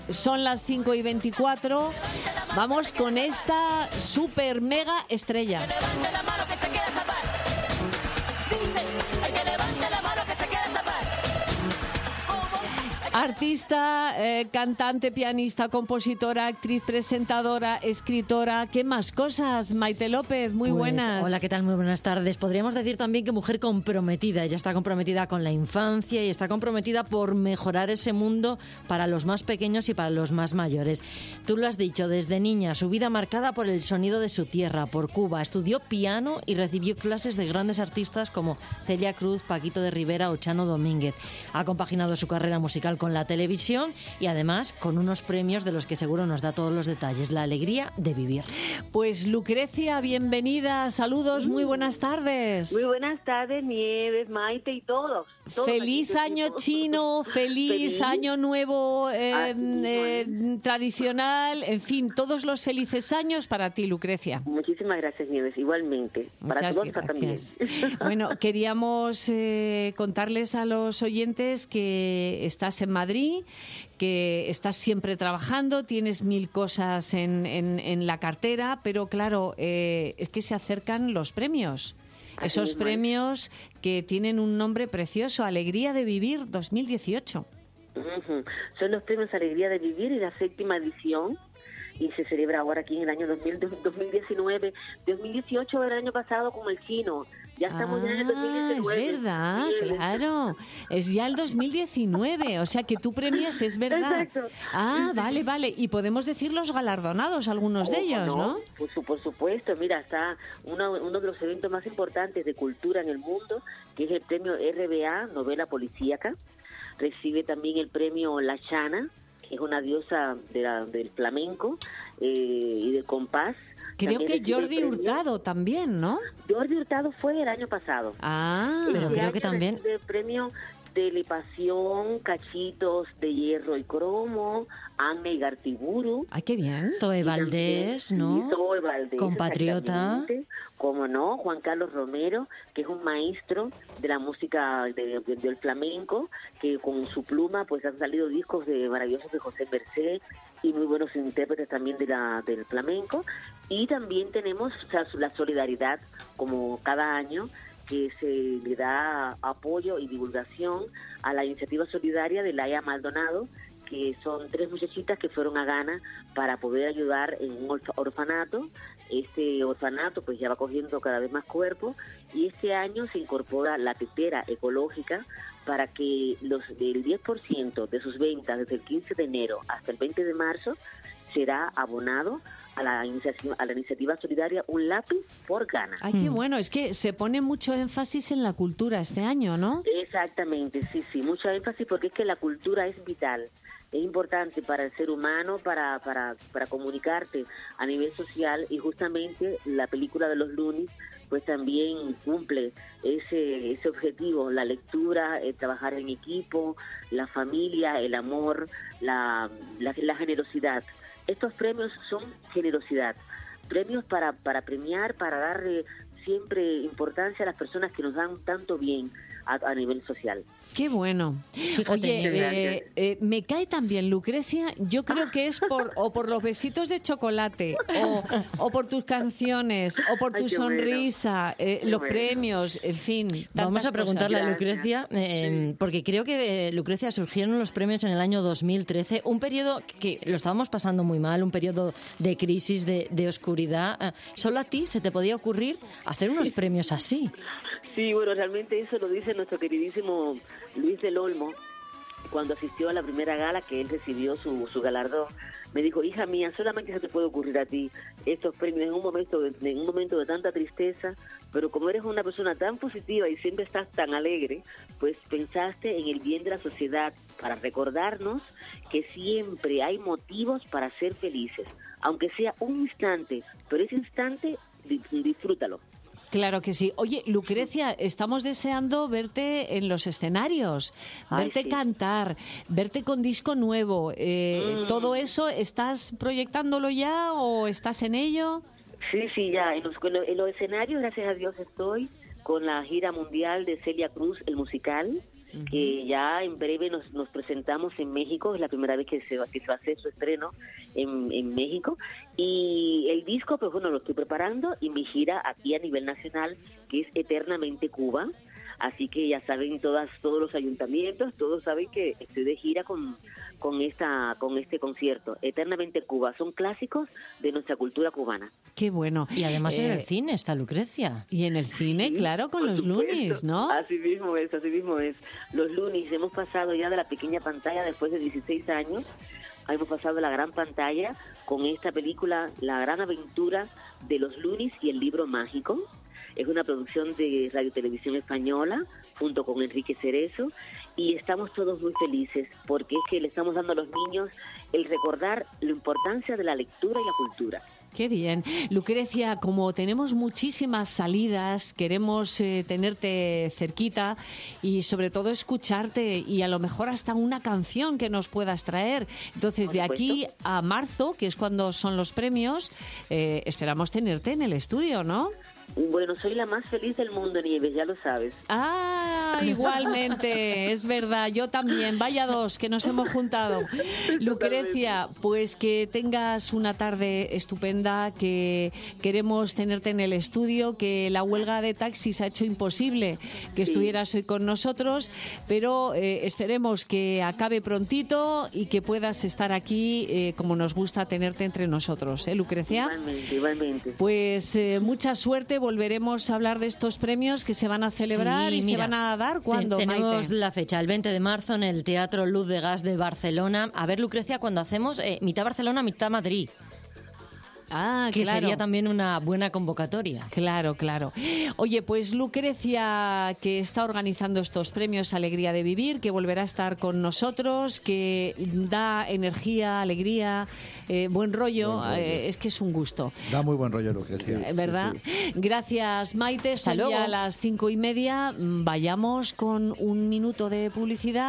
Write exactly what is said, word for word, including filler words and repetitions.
Son las cinco y veinticuatro. Vamos con esta super mega estrella. Artista, eh, cantante, pianista, compositora, actriz, presentadora, escritora. ¿Qué más cosas? Maite López, muy pues, buenas. Hola, ¿qué tal? Muy buenas tardes. Podríamos decir también que mujer comprometida. Ella está comprometida con la infancia y está comprometida por mejorar ese mundo para los más pequeños y para los más mayores. Tú lo has dicho, desde niña, su vida marcada por el sonido de su tierra, por Cuba. Estudió piano y recibió clases de grandes artistas como Celia Cruz, Paquito de Rivera o Chano Domínguez. Ha compaginado su carrera musical con la televisión y además con unos premios de los que seguro nos da todos los detalles. La alegría de vivir. Pues Lucrecia, bienvenida. Saludos, muy buenas tardes. Muy buenas tardes, Nieves, Maite y todos. todos feliz año todos. chino, feliz, feliz año nuevo eh, eh, tradicional, en fin, todos los felices años para ti, Lucrecia. Muchísimas gracias, Nieves, igualmente. Para Muchas todos gracias. También. Bueno, queríamos eh, contarles a los oyentes que estás en Madrid, que estás siempre trabajando, tienes mil cosas en, en, en la cartera, pero claro, eh, es que se acercan los premios. Así Esos mismo. premios que tienen un nombre precioso, Alegría de Vivir dos mil dieciocho. Uh-huh. Son los premios Alegría de Vivir y la séptima edición. Y se celebra ahora aquí en el año dos mil diecinueve. dos mil dieciocho era el año pasado como el chino. Ya estamos ah, ya en el dos mil diecinueve. Es verdad, sí, claro. Es ya el dos mil diecinueve, o sea que tú premias, es verdad. Exacto. Ah, vale, vale. Y podemos decir los galardonados, algunos oh, de ellos, ¿no? ¿no? Por, su, por supuesto, mira, está uno, uno de los eventos más importantes de cultura en el mundo, que es el premio R B A, novela policíaca. Recibe también el premio La Chana, que es una diosa de la, del flamenco eh, y del compás. Creo también que Jordi Hurtado también, ¿no? Jordi Hurtado fue el año pasado. Ah, pero este creo que también el premio Telepasión, Cachitos de Hierro y Cromo, Anne Gartiburu. Ay, qué bien. Zoe Valdés, ¿no? Sí, Zoe Valdés, compatriota. Como no, Juan Carlos Romero, que es un maestro de la música de, de, del flamenco, que con su pluma pues han salido discos de maravillosos de José Merced y muy buenos intérpretes también de la del flamenco. Y también tenemos o sea, la solidaridad, como cada año, que se le da apoyo y divulgación a la iniciativa solidaria de Laia Maldonado, que son tres muchachitas que fueron a Ghana para poder ayudar en un orf- orfanato. Este orfanato pues ya va cogiendo cada vez más cuerpo y este año se incorpora la tetera ecológica para que los del diez por ciento de sus ventas desde el quince de enero hasta el veinte de marzo será abonado a la iniciativa, a la iniciativa solidaria Un Lápiz por Ghana. Ay, qué bueno, es que se pone mucho énfasis en la cultura este año, ¿no? Exactamente, sí, sí, mucho énfasis porque es que la cultura es vital, es importante para el ser humano, para, para, para comunicarte a nivel social y justamente la película de los Loonies pues también cumple ese ese objetivo, la lectura, el trabajar en equipo, la familia, el amor, la, la, la generosidad. Estos premios son generosidad, premios para, para premiar, para darle siempre importancia a las personas que nos dan tanto bien a, a nivel social. Qué bueno. Fíjate, Oye, qué eh, eh, me cae también, Lucrecia, yo creo que es por o por los besitos de chocolate, o, o por tus canciones, o por tu Ay, sonrisa, bueno. eh, Qué los bueno. premios, en fin. Vamos a preguntarle cosas. a Lucrecia, eh, porque creo que eh, Lucrecia surgieron los premios en el año dos mil trece, un periodo que lo estábamos pasando muy mal, un periodo de crisis, de, de oscuridad. Eh, ¿Solo a ti se te podía ocurrir hacer unos premios así? Sí, bueno, realmente eso lo dice nuestro queridísimo Luis del Olmo, cuando asistió a la primera gala que él recibió su, su galardón. Me dijo, hija mía, solamente se te puede ocurrir a ti estos premios en un momento de, en un momento de tanta tristeza, pero como eres una persona tan positiva y siempre estás tan alegre, pues pensaste en el bien de la sociedad para recordarnos que siempre hay motivos para ser felices, aunque sea un instante, pero ese instante disfrútalo. Claro que sí. Oye, Lucrecia, estamos deseando verte en los escenarios, Ay, verte sí. cantar, verte con disco nuevo. Eh, Mm. ¿Todo eso estás proyectándolo ya o estás en ello? Sí, sí, ya. En los, en los escenarios, gracias a Dios, estoy con la gira mundial de Celia Cruz, el musical. uh-huh. que ya en breve nos, nos presentamos en México, es la primera vez que se va, que se va a hacer su estreno en, en México, y el disco, pues bueno, lo estoy preparando, y mi gira aquí a nivel nacional, que es Eternamente Cuba. Así que ya saben todas, todos los ayuntamientos, todos saben que estoy de gira con, con, esta, con este concierto. Eternamente Cuba, son clásicos de nuestra cultura cubana. Qué bueno. Y además eh, en el cine está Lucrecia. Y en el cine, sí, claro, con los Loonies, ¿no? Así mismo es, así mismo es. Los Loonies, hemos pasado ya de la pequeña pantalla después de dieciséis años. Hemos pasado a la gran pantalla con esta película, La Gran Aventura de los Loonies y el Libro Mágico. Es una producción de Radio Televisión Española, junto con Enrique Cerezo, y estamos todos muy felices, porque es que le estamos dando a los niños el recordar la importancia de la lectura y la cultura. Qué bien. Lucrecia, como tenemos muchísimas salidas, queremos eh, tenerte cerquita y sobre todo escucharte y a lo mejor hasta una canción que nos puedas traer. Entonces, de aquí a marzo, que es cuando son los premios, eh, esperamos tenerte en el estudio, ¿no? Bueno, soy la más feliz del mundo, Nieves, ya lo sabes. Ah, igualmente, es verdad, yo también. Vaya dos, que nos hemos juntado. Lucrecia, pues que tengas una tarde estupenda, que queremos tenerte en el estudio, que la huelga de taxis ha hecho imposible que sí. estuvieras hoy con nosotros, pero eh, esperemos que acabe prontito y que puedas estar aquí eh, como nos gusta tenerte entre nosotros, ¿eh, Lucrecia? Igualmente, igualmente. Pues eh, mucha suerte. Volveremos a hablar de estos premios que se van a celebrar sí, y mira, se van a dar cuando te, tenemos Maite? La fecha, el veinte de marzo en el Teatro Luz de Gas de Barcelona. A ver, Lucrecia, cuando hacemos eh, mitad Barcelona, mitad Madrid. Ah, que claro. sería también una buena convocatoria. Claro, claro. Oye, pues Lucrecia, que está organizando estos premios Alegría de Vivir, que volverá a estar con nosotros, que da energía, alegría, eh, buen rollo, buen rollo. Eh, es que es un gusto. Da muy buen rollo, Lucrecia. ¿Verdad? Sí, sí. Gracias, Maite. Son ya las cinco y media. Vayamos con un minuto de publicidad.